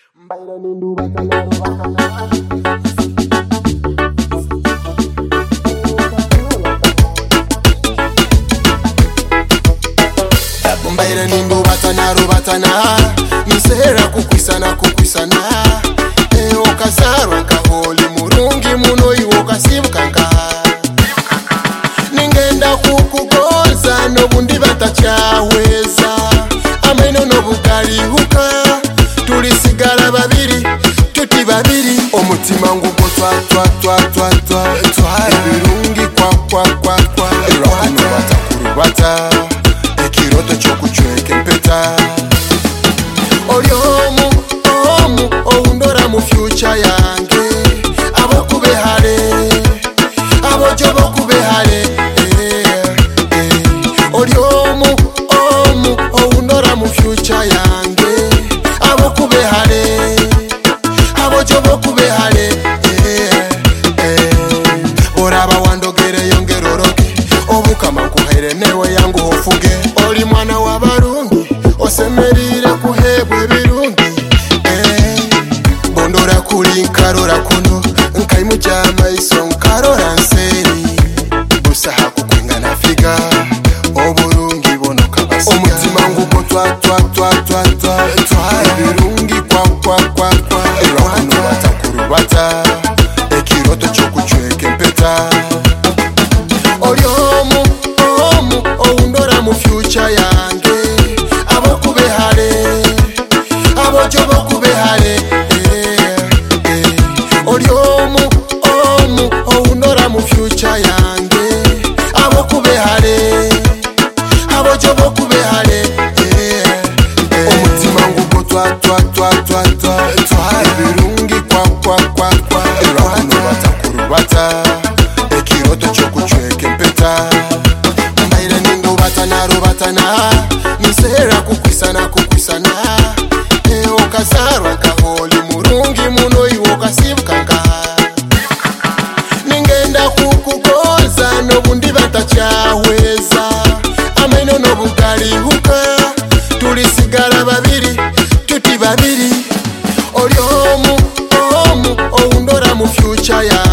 Mbaira nindu batana batana. Mbaira nindu batana nisera kukwisana okazarwa nkaholi murungi muno iwo kasibukanka ningenda kukugonza nobundi batakyaweza ameno nobugalihuka tulisigala babiri tuti babiri omutima ngugo twa ebirungi kwa bata ekiroto kyokucweka empeta olyomu owundora mu future yange abokubehale abojo bokubehale olyomu owundora mu future yange abokubehale abojo bokubehale oraba wandogere yongeroroke obukama nkuhere newe yangu hofuge oli mwana w'abarungi osemerire kuhebwa ebirungi bondora kuli nkarora kuno nkaimu kyamaiso nkarora nseri busaha kukwingana figa oburungi bono kabasiga omutima ngugo twa ebirungi kwa erakuno batakurubata ekiroto kyokucweka empeta olyomu owundora mu future yange abokubehale abojo bokubehale olyomu owundora mu future yange abokubehale abojo bokubehale omutima ngugo twa ebirungi kwa erakuno batakurubata ekiroto kyokucweka empeta mbaire nindu batana nisera kukwisana okazarwa nkaholi murungi muno iwo kasibukanka ningenda kukugonza nobundi batakyaweza ameno nobugalihuka tulisigala babiri tuti babiri olyomu owundora mu future ya